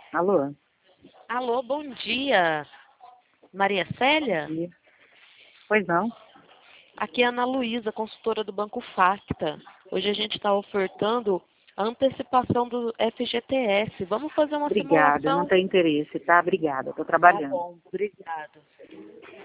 Alô? Alô, bom dia. Maria Célia? Bom dia. Pois não? Aqui é a Ana Luísa, consultora do Banco Facta. Hoje a gente está ofertando a antecipação do FGTS. Vamos fazer uma Obrigada, eu não simulação? tenho interesse, tá? Obrigada, estou Tá trabalhando. bom, obrigada.